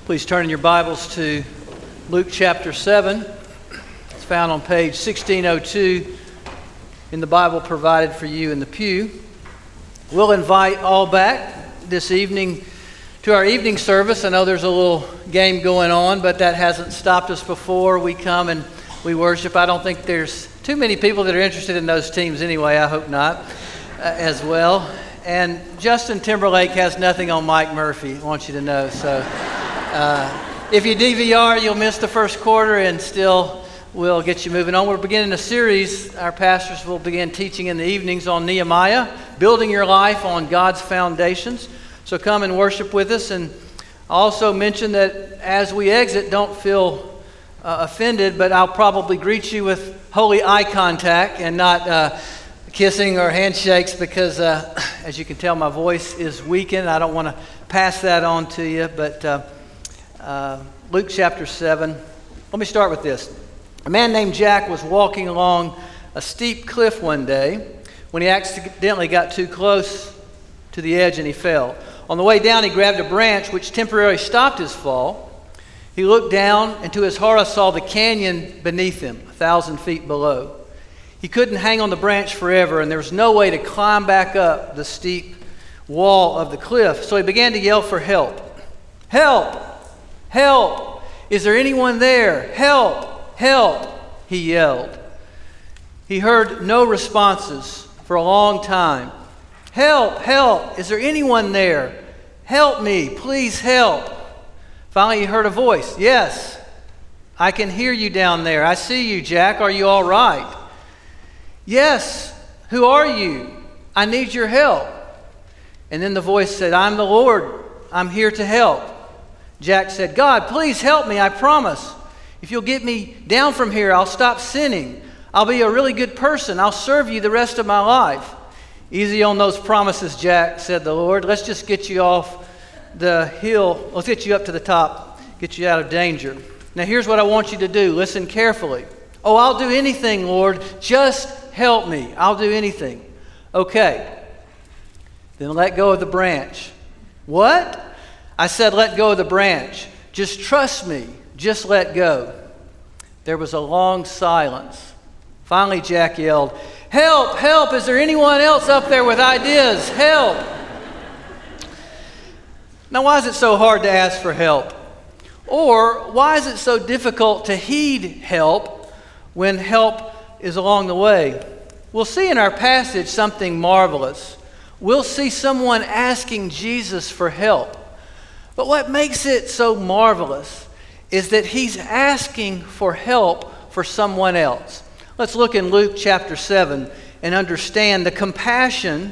Please turn in your Bibles to Luke chapter 7. It's found on page 1602 in the Bible provided for you in the pew. We'll invite all back this evening to our evening service. I know there's a little game going on, but that hasn't stopped us before. We come and we worship. I don't think there's too many people that are interested in those teams anyway. I hope not as well. And Justin Timberlake has nothing on Mike Murphy, I want you to know. So if you DVR, you'll miss the first quarter and still we'll get you moving on. We're beginning a series. Our pastors will begin teaching in the evenings on Nehemiah, building your life on God's foundations. So come and worship with us. And I'll also mention that as we exit, don't feel offended, but I'll probably greet you with holy eye contact and not kissing or handshakes because, as you can tell, my voice is weakened. I don't want to pass that on to you, but Luke chapter 7. Let me start with this. A man named Jack was walking along a steep cliff one day when he accidentally got too close to the edge and he fell. On the way down, he grabbed a branch which temporarily stopped his fall. He looked down and to his horror saw the canyon beneath him, 1,000 feet below. He couldn't hang on the branch forever, and there was no way to climb back up the steep wall of the cliff. So he began to yell for help. Help! Help! Is there anyone there? Help! Help! He yelled. He heard no responses for a long time. Help! Help! Is there anyone there? Help me! Please help! Finally he heard a voice. Yes, I can hear you down there. I see you, Jack. Are you all right? Yes, who are you? I need your help. And then the voice said, I'm the Lord. I'm here to help. Jack said, God, please help me, I promise. If you'll get me down from here, I'll stop sinning. I'll be a really good person. I'll serve you the rest of my life. Easy on those promises, Jack, said the Lord. Let's just get you off the hill. Let's get you up to the top, get you out of danger. Now here's what I want you to do. Listen carefully. Oh, I'll do anything, Lord. Just help me. I'll do anything. Okay. Then let go of the branch. What? I said let go of the branch. Just trust me. Just let go. There was a long silence. Finally, Jack yelled, help, help. Is there anyone else up there with ideas? Help. Now, why is it so hard to ask for help? Or why is it so difficult to heed help when help is along the way? We'll see in our passage something marvelous. We'll see someone asking Jesus for help. But what makes it so marvelous is that he's asking for help for someone else. Let's look in Luke chapter 7 and understand the compassion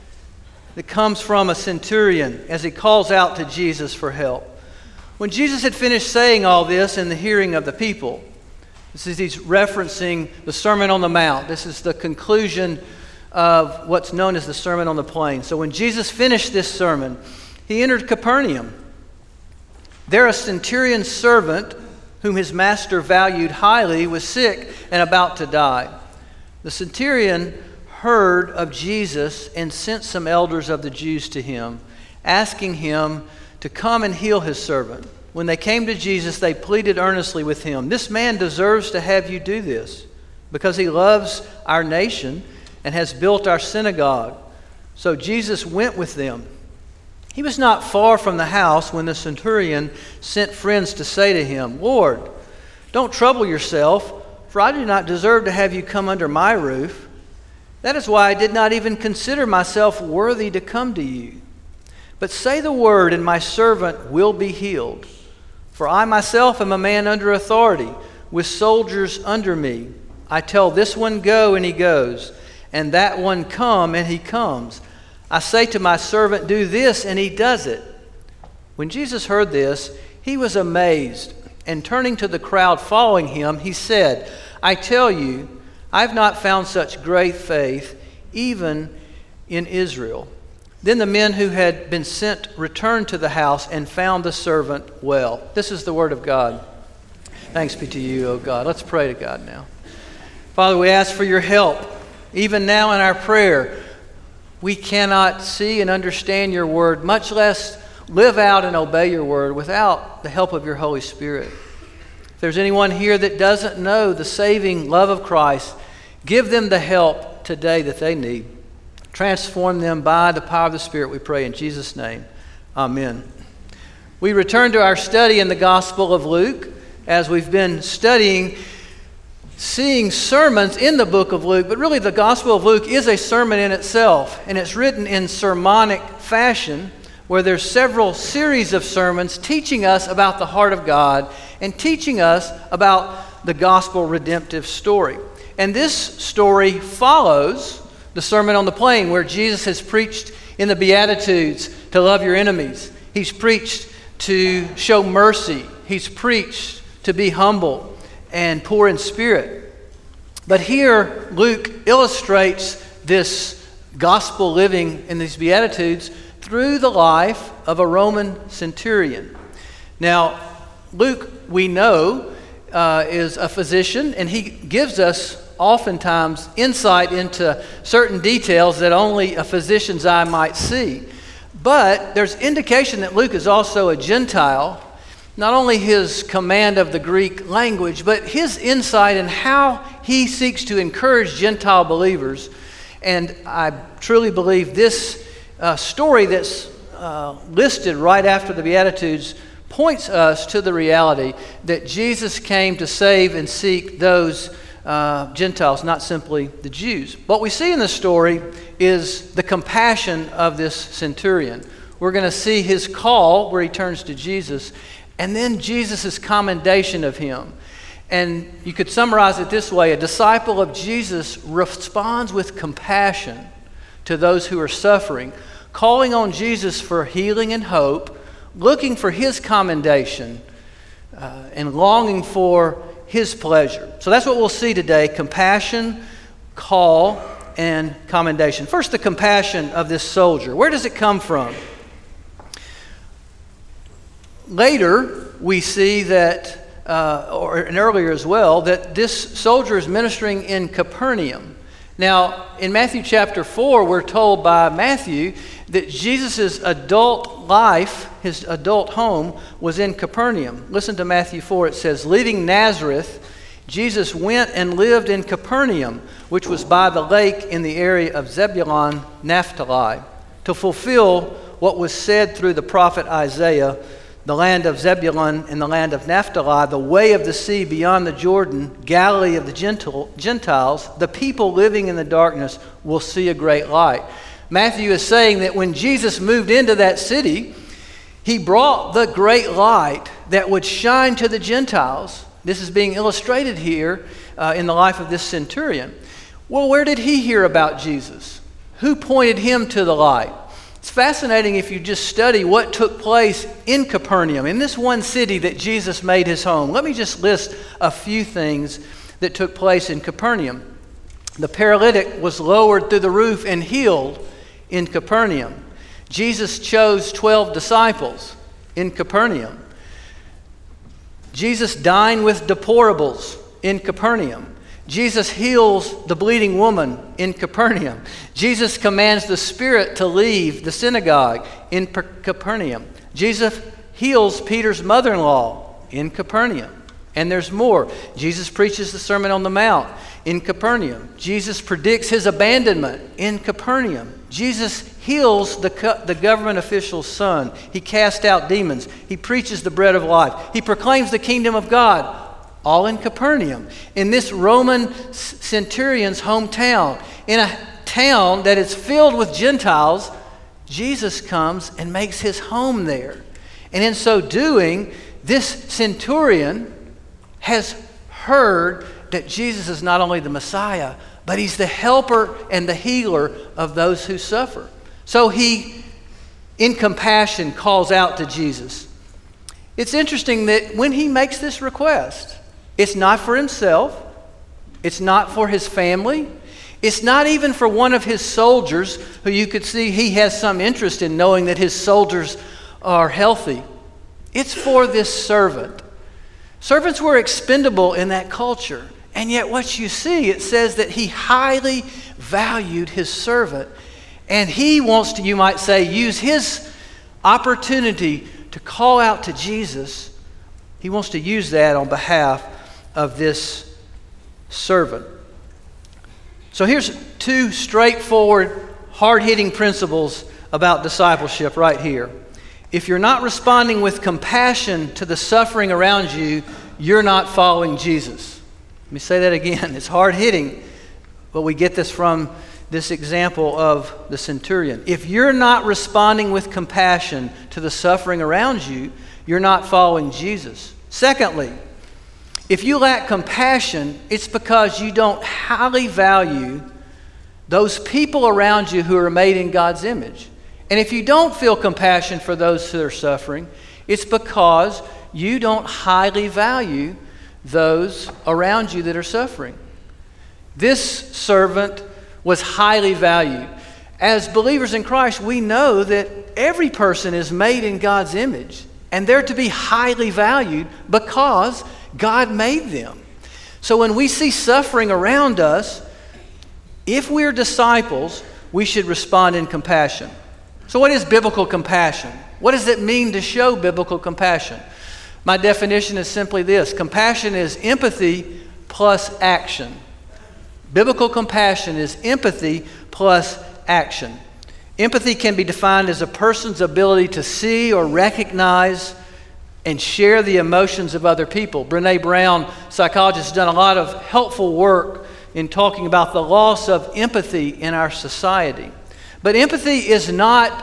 that comes from a centurion as he calls out to Jesus for help. When Jesus had finished saying all this in the hearing of the people, he's referencing the Sermon on the Mount. This is the conclusion of what's known as the Sermon on the Plain. So when Jesus finished this sermon, he entered Capernaum. There a centurion's servant, whom his master valued highly, was sick and about to die. The centurion heard of Jesus and sent some elders of the Jews to him, asking him to come and heal his servant. When they came to Jesus, they pleaded earnestly with him, this man deserves to have you do this, because he loves our nation and has built our synagogue. So Jesus went with them. He was not far from the house when the centurion sent friends to say to him, Lord, don't trouble yourself, for I do not deserve to have you come under my roof. That is why I did not even consider myself worthy to come to you. But say the word, and my servant will be healed. For I myself am a man under authority, with soldiers under me. I tell this one, go, and he goes, and that one, come, and he comes. I say to my servant, do this, and he does it. When Jesus heard this, he was amazed, and turning to the crowd following him, he said, I tell you, I have not found such great faith, even in Israel. Then the men who had been sent returned to the house and found the servant well. This is the word of God. Thanks be to you, O God. Let's pray to God now. Father, we ask for your help, even now in our prayer. We cannot see and understand your word, much less live out and obey your word without the help of your Holy Spirit. If there's anyone here that doesn't know the saving love of Christ, give them the help today that they need. Transform them by the power of the Spirit, we pray in Jesus' name. Amen. We return to our study in the Gospel of Luke as we've been studying, seeing sermons in the book of Luke, but really the Gospel of Luke is a sermon in itself, and it's written in sermonic fashion where there's several series of sermons teaching us about the heart of God and teaching us about the gospel redemptive story. And this story follows the Sermon on the Plain, where Jesus has preached in the Beatitudes to love your enemies. He's preached to show mercy. He's preached to be humble and poor in spirit. But here, Luke illustrates this gospel living in these Beatitudes through the life of a Roman centurion. Now, Luke, we know, is a physician, and he gives us oftentimes insight into certain details that only a physician's eye might see. But there's indication that Luke is also a Gentile. Not only his command of the Greek language, but his insight in how he seeks to encourage Gentile believers. And I truly believe this story that's listed right after the Beatitudes points us to the reality that Jesus came to save and seek those Gentiles, not simply the Jews. What we see in the story is the compassion of this centurion. We're going to see his call where he turns to Jesus, and then Jesus' commendation of him. And you could summarize it this way: a disciple of Jesus responds with compassion to those who are suffering, calling on Jesus for healing and hope, looking for his commendation, and longing for his pleasure. So that's what we'll see today: compassion, call, and commendation. First, the compassion of this soldier. Where does it come from? Later, we see that, and earlier as well, that this soldier is ministering in Capernaum. Now, in Matthew chapter 4, we're told by Matthew that Jesus' adult life, his adult home, was in Capernaum. Listen to Matthew 4. It says, "Leaving Nazareth, Jesus went and lived in Capernaum, which was by the lake in the area of Zebulun, Naphtali, to fulfill what was said through the prophet Isaiah, the land of Zebulun and the land of Naphtali, the way of the sea beyond the Jordan, Galilee of the Gentiles, the people living in the darkness will see a great light." Matthew is saying that when Jesus moved into that city, he brought the great light that would shine to the Gentiles. This is being illustrated here in the life of this centurion. Well, where did he hear about Jesus? Who pointed him to the light? It's fascinating if you just study what took place in Capernaum, in this one city that Jesus made his home. Let me just list a few things that took place in Capernaum. The paralytic was lowered through the roof and healed in Capernaum. Jesus chose 12 disciples in Capernaum. Jesus dined with deplorables in Capernaum. Jesus heals the bleeding woman in Capernaum. Jesus commands the spirit to leave the synagogue in Capernaum. Jesus heals Peter's mother-in-law in Capernaum. And there's more. Jesus preaches the Sermon on the Mount in Capernaum. Jesus predicts his abandonment in Capernaum. Jesus heals the government official's son. He casts out demons. He preaches the bread of life. He proclaims the kingdom of God, all in Capernaum, in this Roman centurion's hometown. In a town that is filled with Gentiles, Jesus comes and makes his home there. And in so doing, this centurion has heard that Jesus is not only the Messiah, but he's the helper and the healer of those who suffer. So he, in compassion, calls out to Jesus. It's interesting that when he makes this request, it's not for himself, it's not for his family, it's not even for one of his soldiers who you could see he has some interest in knowing that his soldiers are healthy. It's for this servant. Servants were expendable in that culture. And yet what you see, it says that he highly valued his servant. And he wants to, you might say, use his opportunity to call out to Jesus, he wants to use that on behalf of this servant. So here's two straightforward, hard-hitting principles about discipleship right here. If you're not responding with compassion to the suffering around you, you're not following Jesus. Let me say that again. It's hard-hitting, but we get this from this example of the centurion. If you're not responding with compassion to the suffering around you, you're not following Jesus. Secondly, if you lack compassion, it's because you don't highly value those people around you who are made in God's image. And if you don't feel compassion for those who are suffering, it's because you don't highly value those around you that are suffering. This servant was highly valued. As believers in Christ, we know that every person is made in God's image, and they're to be highly valued because God made them. So when we see suffering around us, if we're disciples, we should respond in compassion. So what is biblical compassion? What does it mean to show biblical compassion? My definition is simply this: compassion is empathy plus action. Biblical compassion is empathy plus action. Empathy can be defined as a person's ability to see or recognize and share the emotions of other people. Brené Brown, psychologist, has done a lot of helpful work in talking about the loss of empathy in our society. But empathy is not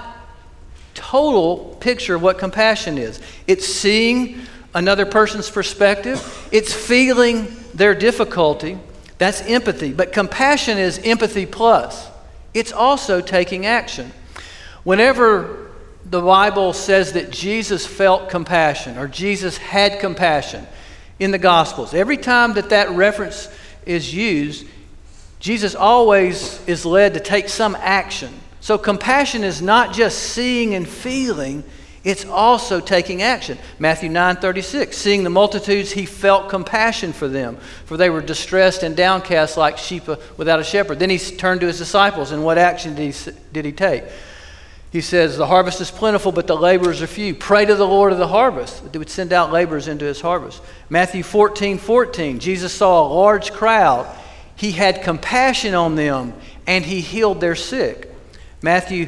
total picture of what compassion is. It's seeing another person's perspective. It's feeling their difficulty. That's empathy. But compassion is empathy plus. It's also taking action. Whenever the Bible says that Jesus felt compassion or Jesus had compassion in the Gospels, every time that reference is used, Jesus always is led to take some action. So compassion is not just seeing and feeling, it's also taking action. Matthew 9:36, seeing the multitudes, he felt compassion for them, for they were distressed and downcast like sheep without a shepherd. Then he turned to his disciples, and what action did he take? He says, the harvest is plentiful, but the laborers are few. Pray to the Lord of the harvest that he would send out laborers into his harvest. Matthew 14:14, Jesus saw a large crowd. He had compassion on them, and he healed their sick. Matthew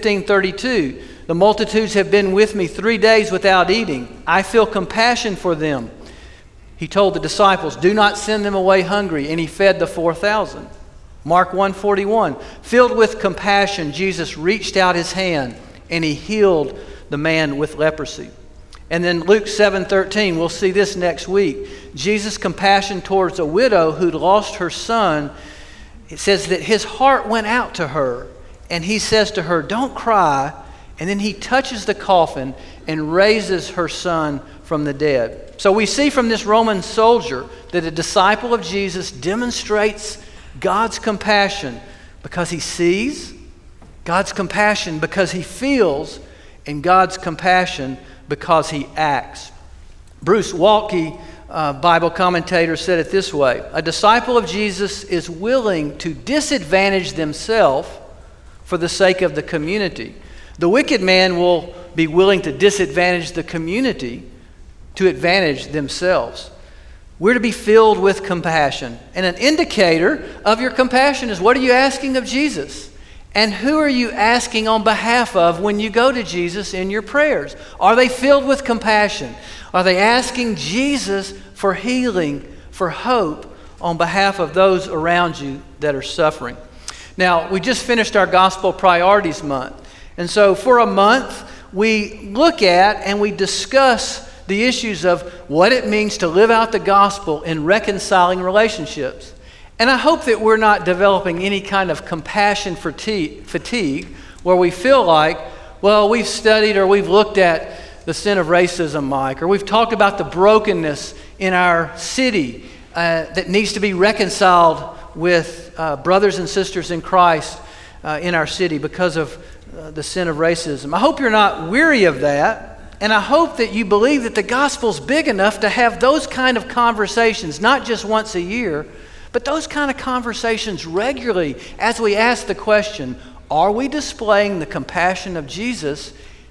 15:32, the multitudes have been with me 3 days without eating. I feel compassion for them. He told the disciples, do not send them away hungry, and he fed the 4,000. Mark 1:41, filled with compassion, Jesus reached out his hand, and he healed the man with leprosy. And then Luke 7:13, we'll see this next week. Jesus' compassion towards a widow who'd lost her son, it says that his heart went out to her, and he says to her, don't cry. And then he touches the coffin and raises her son from the dead. So we see from this Roman soldier that a disciple of Jesus demonstrates God's compassion because he sees, God's compassion because he feels, and God's compassion because he acts. Bruce Waltke, Bible commentator, said it this way: a disciple of Jesus is willing to disadvantage themselves for the sake of the community. The wicked man will be willing to disadvantage the community to advantage themselves. We're to be filled with compassion. And an indicator of your compassion is, what are you asking of Jesus? And who are you asking on behalf of when you go to Jesus in your prayers? Are they filled with compassion? Are they asking Jesus for healing, for hope on behalf of those around you that are suffering? Now, we just finished our Gospel Priorities Month. And so for a month, we look at and we discuss the issues of what it means to live out the gospel in reconciling relationships. And I hope that we're not developing any kind of compassion fatigue where we feel like, well, we've studied or we've looked at the sin of racism, Mike, or we've talked about the brokenness in our city that needs to be reconciled with brothers and sisters in Christ in our city because of the sin of racism. I hope you're not weary of that, and I hope that you believe that the gospel's big enough to have those kind of conversations, not just once a year, but those kind of conversations regularly as we ask the question, are we displaying the compassion of Jesus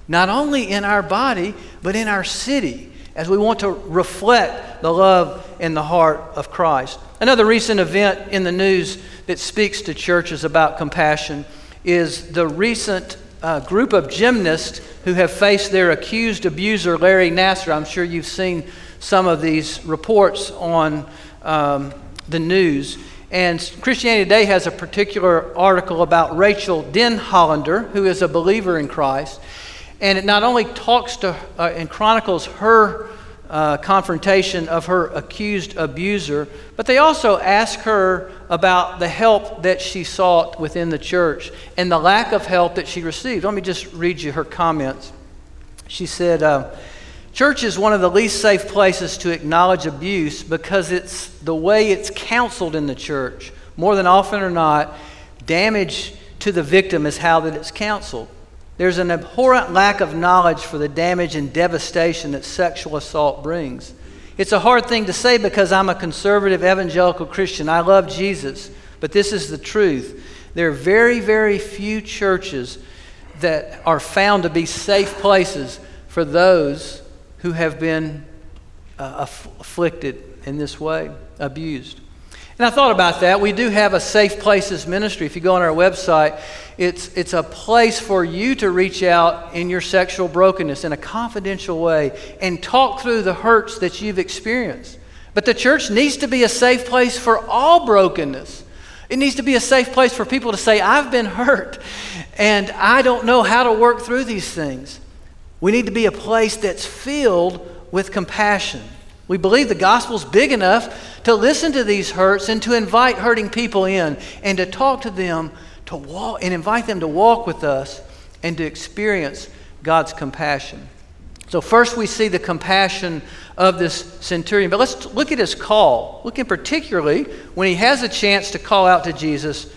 not only in our body, but in our city, as we want to reflect the love and the heart of Christ. Another recent event in the news that speaks to churches about compassion is the recent group of gymnasts who have faced their accused abuser, Larry Nassar. I'm sure you've seen some of these reports on the news. And Christianity Today has a particular article about Rachel Denhollander, who is a believer in Christ. And it not only talks to and chronicles her confrontation of her accused abuser, but they also ask her about the help that she sought within the church and the lack of help that she received. Let me just read you her comments. She said, church is one of the least safe places to acknowledge abuse because it's the way it's counseled in the church. More than often or not, damage to the victim is how that it's counseled. There's an abhorrent lack of knowledge for the damage and devastation that sexual assault brings. It's a hard thing to say because I'm a conservative evangelical Christian. I love Jesus, but this is the truth. There are very, very few churches that are found to be safe places for those who have been afflicted in this way, abused. And I thought about that. We do have a Safe Places ministry. If you go on our website, it's a place for you to reach out in your sexual brokenness in a confidential way and talk through the hurts that you've experienced. But the church needs to be a safe place for all brokenness. It needs to be a safe place for people to say, I've been hurt and I don't know how to work through these things. We need to be a place that's filled with compassion. We believe the gospel's big enough to listen to these hurts and to invite hurting people in and to talk to them, to walk and invite them to walk with us and to experience God's compassion. So first we see the compassion of this centurion, but let's look at his call. Look in particularly when he has a chance to call out to Jesus,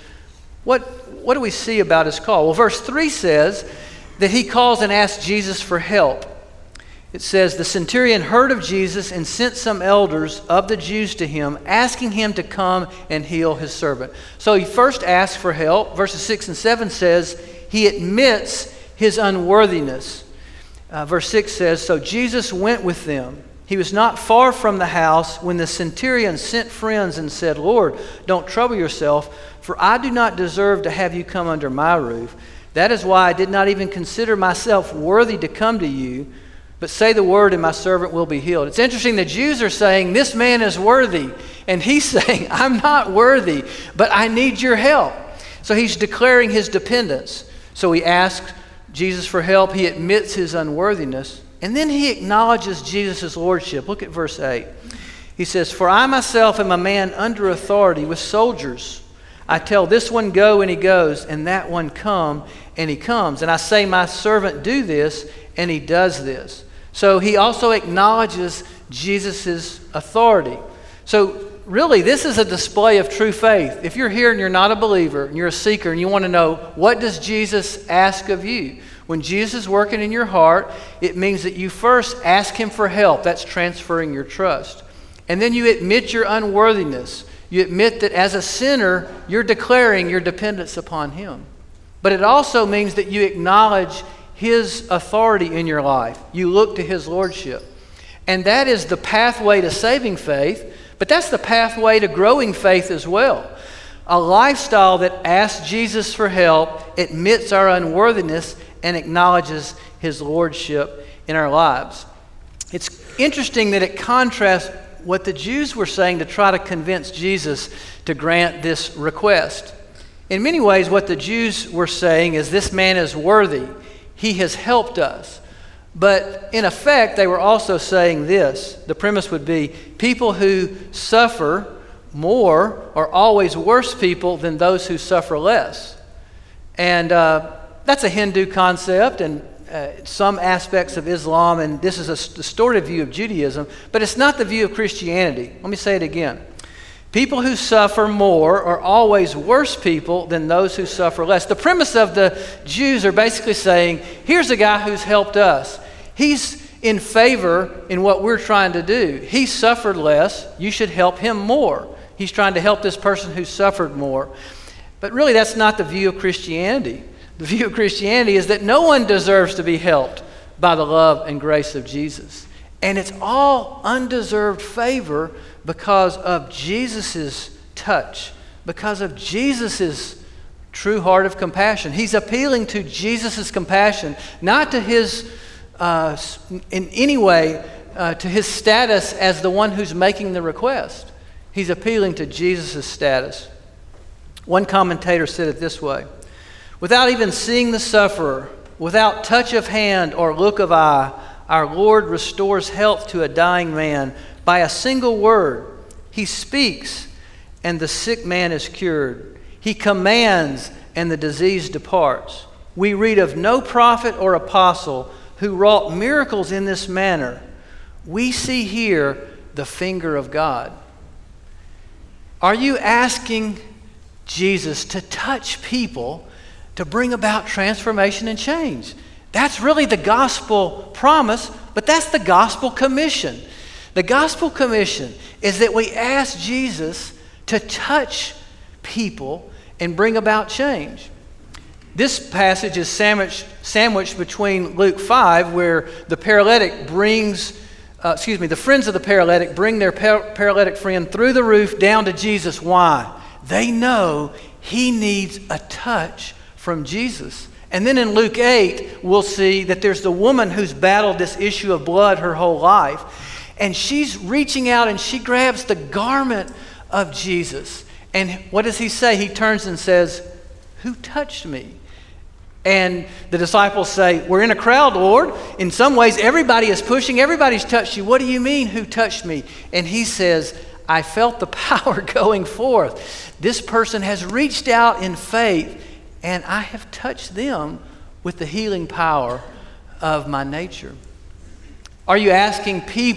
what do we see about his call? Well, verse 3 says that he calls and asks Jesus for help. It says, the centurion heard of Jesus and sent some elders of the Jews to him, asking him to come and heal his servant. So he first asks for help. Verses 6 and 7 says, he admits his unworthiness. Verse 6 says, so Jesus went with them. He was not far from the house when the centurion sent friends and said, Lord, don't trouble yourself, for I do not deserve to have you come under my roof. That is why I did not even consider myself worthy to come to you. But say the word and my servant will be healed. It's interesting, the Jews are saying, this man is worthy. And he's saying, I'm not worthy, but I need your help. So he's declaring his dependence. So he asks Jesus for help. He admits his unworthiness. And then he acknowledges Jesus' lordship. Look at verse 8. He says, for I myself am a man under authority with soldiers. I tell this one go and he goes, and that one come and he comes. And I say my servant do this and he does this. So he also acknowledges Jesus' authority. So really, this is a display of true faith. If you're here and you're not a believer, and you're a seeker, and you want to know, what does Jesus ask of you? When Jesus is working in your heart, it means that you first ask him for help. That's transferring your trust. And then you admit your unworthiness. You admit that as a sinner, you're declaring your dependence upon him. But it also means that you acknowledge his authority in your life. You look to his lordship. And that is the pathway to saving faith, but that's the pathway to growing faith as well. A lifestyle that asks Jesus for help, admits our unworthiness, and acknowledges his lordship in our lives. It's interesting that it contrasts what the Jews were saying to try to convince Jesus to grant this request. In many ways, what the Jews were saying is, this man is worthy. He has helped us. But in effect, they were also saying this. The premise would be, people who suffer more are always worse people than those who suffer less. And that's a Hindu concept and some aspects of Islam, and this is a distorted view of Judaism, but it's not the view of Christianity. Let me say it again. People who suffer more are always worse people than those who suffer less. The premise of the Jews are basically saying, here's a guy who's helped us. He's in favor in what we're trying to do. He suffered less. You should help him more. He's trying to help this person who suffered more. But really, that's not the view of Christianity. the view of Christianity is that no one deserves to be helped by the love and grace of Jesus. And it's all undeserved favor because of Jesus' touch, because of Jesus' true heart of compassion. He's appealing to Jesus' compassion, not to his, in any way, to his status as the one who's making the request. He's appealing to Jesus' status. One commentator said it this way: without even seeing the sufferer, without touch of hand or look of eye, our Lord restores health to a dying man by a single word. He speaks, and the sick man is cured. He commands, and the disease departs. We read of no prophet or apostle who wrought miracles in this manner. We see here the finger of God. Are you asking Jesus to touch people to bring about transformation and change? That's really the gospel promise, but that's the gospel commission. The gospel commission is that we ask Jesus to touch people and bring about change. This passage is sandwiched between Luke 5, where the paralytic the friends of the paralytic bring their paralytic friend through the roof down to Jesus. Why? They know he needs a touch from Jesus. And then in Luke 8, we'll see that there's the woman who's battled this issue of blood her whole life. And she's reaching out and she grabs the garment of Jesus. And what does he say? He turns and says, "Who touched me?" And the disciples say, "We're in a crowd, Lord. In some ways, everybody is pushing. Everybody's touched you. What do you mean, who touched me?" And he says, "I felt the power going forth. This person has reached out in faith, and I have touched them with the healing power of my nature." Are you asking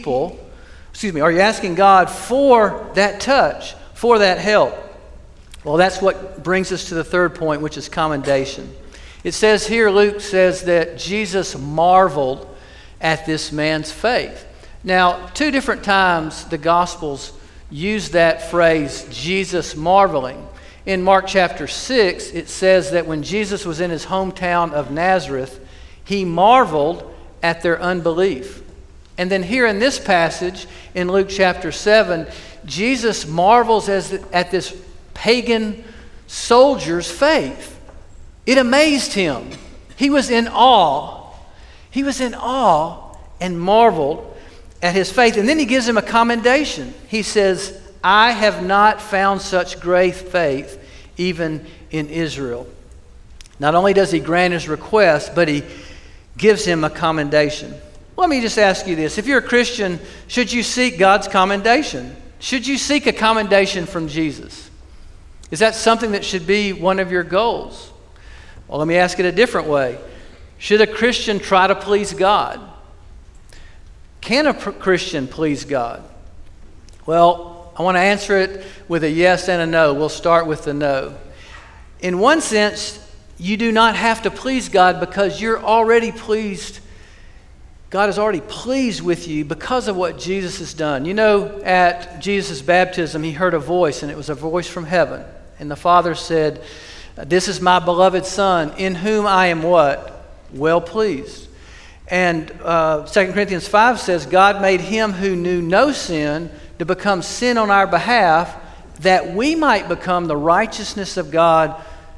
God for that touch, for that help? Well, that's what brings us to the third point, which is commendation. It says here, Luke says that Jesus marveled at this man's faith. Now, 2 different times the Gospels use that phrase, Jesus marveling. In Mark chapter 6, it says that when Jesus was in his hometown of Nazareth, he marveled at their unbelief. And then here in this passage, in Luke chapter 7, Jesus marvels at this pagan soldier's faith. It amazed him. He was in awe. He was in awe and marveled at his faith. And then he gives him a commendation. He says, "I have not found such great faith even in Israel." Not only does he grant his request, but he gives him a commendation. Let me just ask you this. If you're a Christian, should you seek God's commendation? Should you seek a commendation from Jesus? Is that something that should be one of your goals? Well, let me ask it a different way. Should a Christian try to please God? Can a Christian please God? Well, I want to answer it with a yes and a no. We'll start with the no. In one sense, you do not have to please God because you're already pleased. God is already pleased with you because of what Jesus has done. You know, at Jesus' baptism, he heard a voice, and it was a voice from heaven. And the Father said, "This is my beloved Son, in whom I am" what? Well pleased. And 2 Corinthians 5 says, "God made him who knew no sin to become sin on our behalf, that we might become the righteousness of God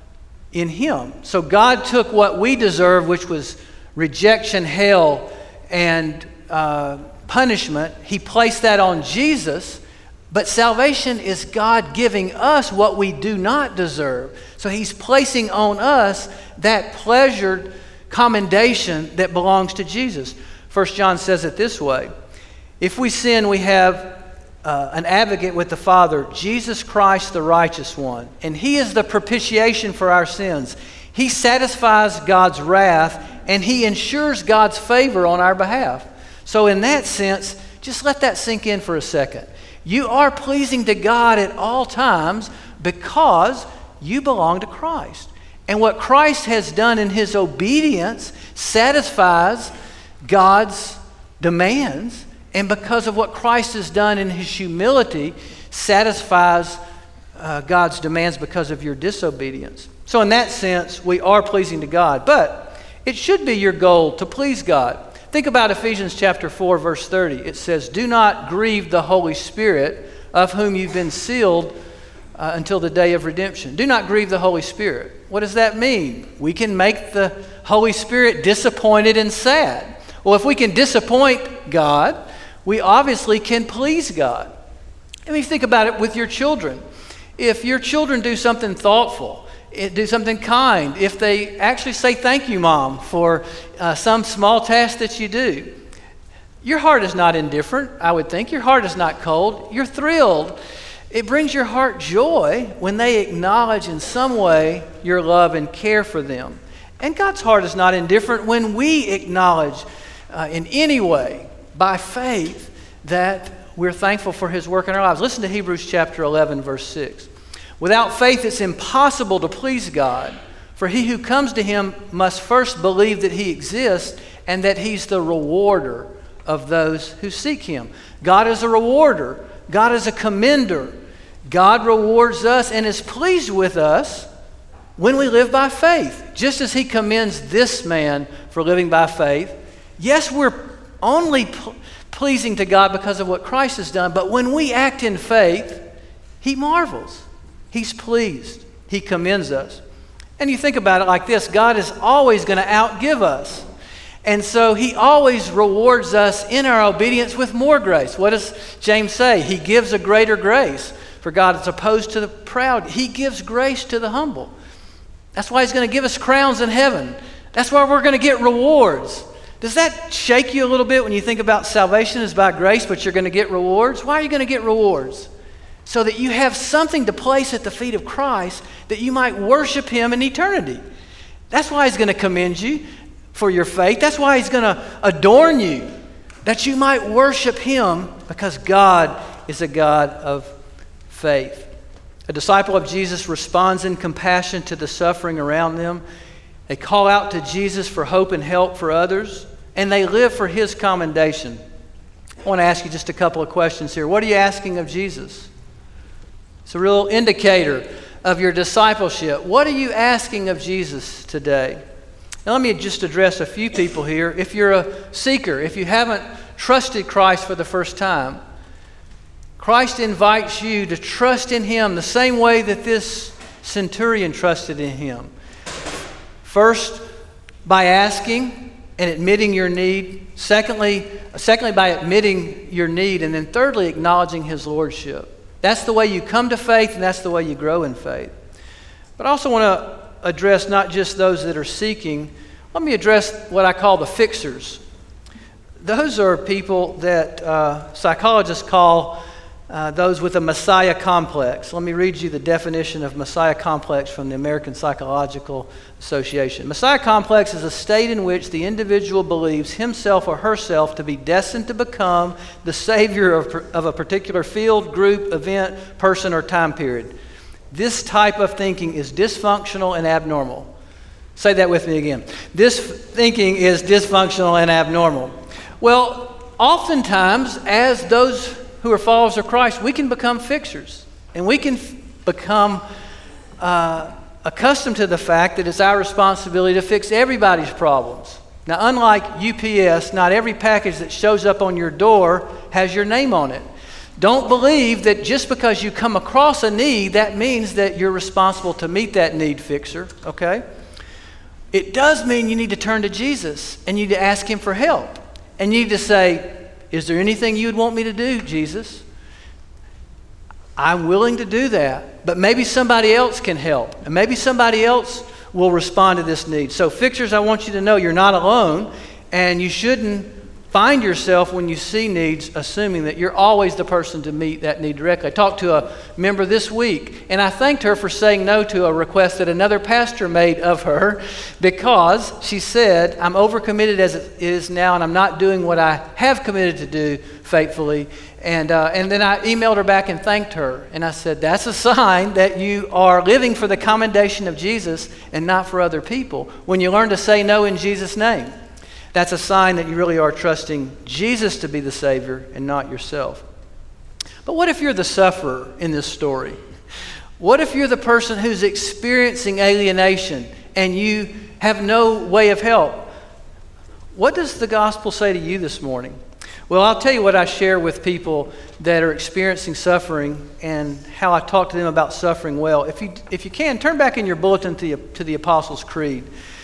in him." So God took what we deserve, which was rejection, hell, and punishment. He placed that on Jesus. But salvation is God giving us what we do not deserve. So he's placing on us that pleasured commendation that belongs to Jesus. 1 John says it this way: "If we sin, we have an advocate with the Father, Jesus Christ the righteous one. And he is the propitiation for our sins. He satisfies God's wrath, and he ensures God's favor on our behalf." So in that sense, just let that sink in for a second. You are pleasing to God at all times because you belong to Christ. And what Christ has done in his obedience satisfies God's demands. And because of what Christ has done in his humility satisfies God's demands because of your disobedience. So in that sense, we are pleasing to God. But it should be your goal to please God. Think about Ephesians chapter 4, verse 30. It says, "Do not grieve the Holy Spirit, of whom you've been sealed until the day of redemption." Do not grieve the Holy Spirit. What does that mean? We can make the Holy Spirit disappointed and sad. Well, if we can disappoint God, we obviously can please God. I mean, think about it with your children. If your children do something thoughtful, do something kind, if they actually say thank you, Mom, for some small task that you do, your heart is not indifferent, I would think. Your heart is not cold. You're thrilled. It brings your heart joy when they acknowledge in some way your love and care for them. And God's heart is not indifferent when we acknowledge in any way, by faith, that we're thankful for His work in our lives. Listen to Hebrews chapter 11, verse 6. "Without faith it's impossible to please God, for he who comes to Him must first believe that He exists and that He's the rewarder of those who seek Him." God is a rewarder. God is a commender. God rewards us and is pleased with us when we live by faith. Just as He commends this man for living by faith, yes, we're only pleasing to God because of what Christ has done, but when we act in faith, He marvels. He's pleased. He commends us. And you think about it like this: God is always going to outgive us. And so He always rewards us in our obedience with more grace. What does James say? He gives a greater grace. For God is opposed to the proud. He gives grace to the humble. That's why He's going to give us crowns in heaven. That's why we're going to get rewards. Does that shake you a little bit when you think about salvation is by grace, but you're going to get rewards? Why are you going to get rewards? So that you have something to place at the feet of Christ that you might worship Him in eternity. That's why He's going to commend you for your faith. That's why He's going to adorn you, that you might worship Him, because God is a God of faith. A disciple of Jesus responds in compassion to the suffering around them. They call out to Jesus for hope and help for others, and they live for His commendation. I want to ask you just a couple of questions here. What are you asking of Jesus? It's a real indicator of your discipleship. What are you asking of Jesus today? Now let me just address a few people here. If you're a seeker, if you haven't trusted Christ for the first time, Christ invites you to trust in Him the same way that this centurion trusted in Him. First, by asking and admitting your need. Secondly, by admitting your need. And then thirdly, acknowledging His lordship. That's the way you come to faith, and that's the way you grow in faith. But I also want to address not just those that are seeking. Let me address what I call the fixers. Those are people that psychologists call those with a Messiah complex. Let me read you the definition of Messiah complex from the American Psychological Association. Messiah complex is a state in which the individual believes himself or herself to be destined to become the savior of a particular field, group, event, person, or time period. This type of thinking is dysfunctional and abnormal. Say that with me again. This thinking is dysfunctional and abnormal. Well, oftentimes, as those who are followers of Christ, we can become fixers. And we can become accustomed to the fact that it's our responsibility to fix everybody's problems. Now, unlike UPS, not every package that shows up on your door has your name on it. Don't believe that just because you come across a need, that means that you're responsible to meet that need, fixer, okay? It does mean you need to turn to Jesus and you need to ask Him for help. And you need to say, is there anything you would want me to do, Jesus? I'm willing to do that, but maybe somebody else can help, and maybe somebody else will respond to this need. So fixers, I want you to know you're not alone, and you shouldn't find yourself when you see needs assuming that you're always the person to meet that need directly. I talked to a member this week, and I thanked her for saying no to a request that another pastor made of her, because she said, I'm overcommitted as it is now, and I'm not doing what I have committed to do faithfully. And then I emailed her back and thanked her. And I said, that's a sign that you are living for the commendation of Jesus and not for other people. When you learn to say no in Jesus' name, that's a sign that you really are trusting Jesus to be the Savior and not yourself. But what if you're the sufferer in this story? What if you're the person who's experiencing alienation and you have no way of help? What does the gospel say to you this morning? Well, I'll tell you what I share with people that are experiencing suffering and how I talk to them about suffering well. If you can, turn back in your bulletin to the Apostles' Creed.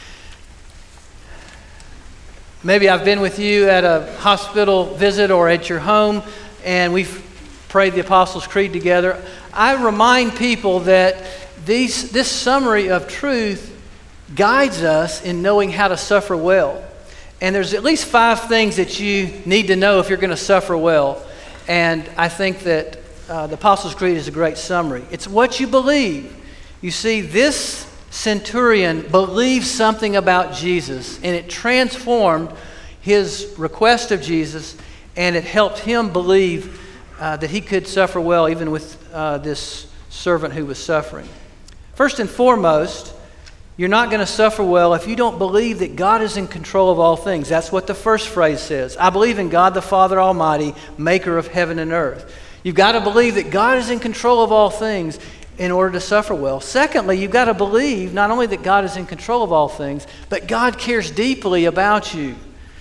Maybe I've been with you at a hospital visit or at your home, and we've prayed the Apostles' Creed together. I remind people that this summary of truth guides us in knowing how to suffer well. And there's at least 5 things that you need to know if you're going to suffer well. And I think that the Apostles' Creed is a great summary. It's what you believe. You see, this centurion believed something about Jesus, and it transformed his request of Jesus, and it helped him believe that he could suffer well even with this servant who was suffering. First and foremost, you're not going to suffer well if you don't believe that God is in control of all things. That's what the first phrase says. I believe in God the Father Almighty, maker of heaven and earth. You've got to believe that God is in control of all things in order to suffer well. Secondly, you've got to believe not only that God is in control of all things, but God cares deeply about you.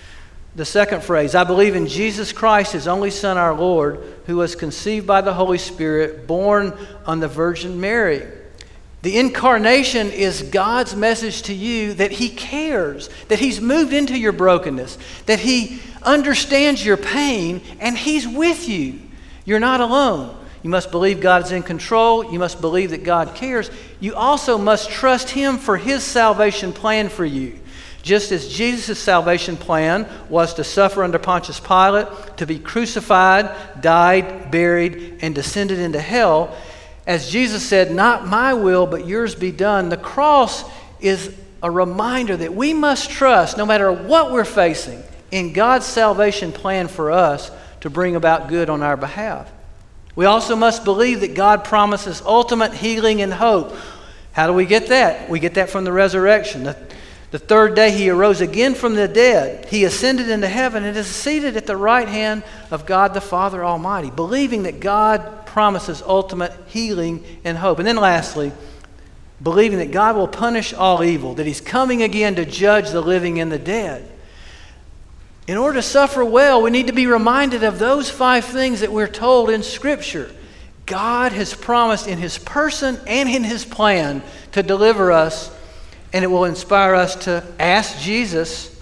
The second phrase, I believe in Jesus Christ, His only Son, our Lord, who was conceived by the Holy Spirit, born on the Virgin Mary. The incarnation is God's message to you that He cares, that He's moved into your brokenness, that He understands your pain, and He's with you. You're not alone. You must believe God is in control. You must believe that God cares. You also must trust Him for His salvation plan for you. Just as Jesus' salvation plan was to suffer under Pontius Pilate, to be crucified, died, buried, and descended into hell, as Jesus said, not my will, but yours be done, the cross is a reminder that we must trust, no matter what we're facing, in God's salvation plan for us to bring about good on our behalf. We also must believe that God promises ultimate healing and hope. How do we get that? We get that from the resurrection. The third day He arose again from the dead. He ascended into heaven and is seated at the right hand of God the Father Almighty, believing that God promises ultimate healing and hope. And then lastly, believing that God will punish all evil, that He's coming again to judge the living and the dead. In order to suffer well, we need to be reminded of those 5 things that we're told in Scripture. God has promised in His person and in His plan to deliver us, and it will inspire us to ask Jesus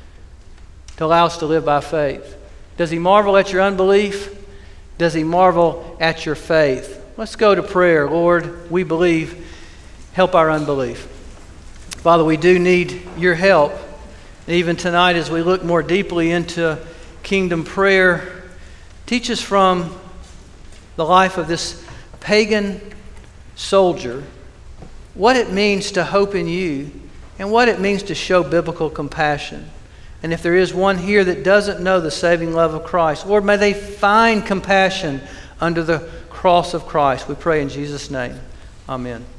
to allow us to live by faith. Does He marvel at your unbelief? Does He marvel at your faith? Let's go to prayer. Lord, we believe. Help our unbelief. Father, we do need your help. And even tonight, as we look more deeply into kingdom prayer, teach us from the life of this pagan soldier what it means to hope in you and what it means to show biblical compassion. And if there is one here that doesn't know the saving love of Christ, Lord, may they find compassion under the cross of Christ. We pray in Jesus' name. Amen.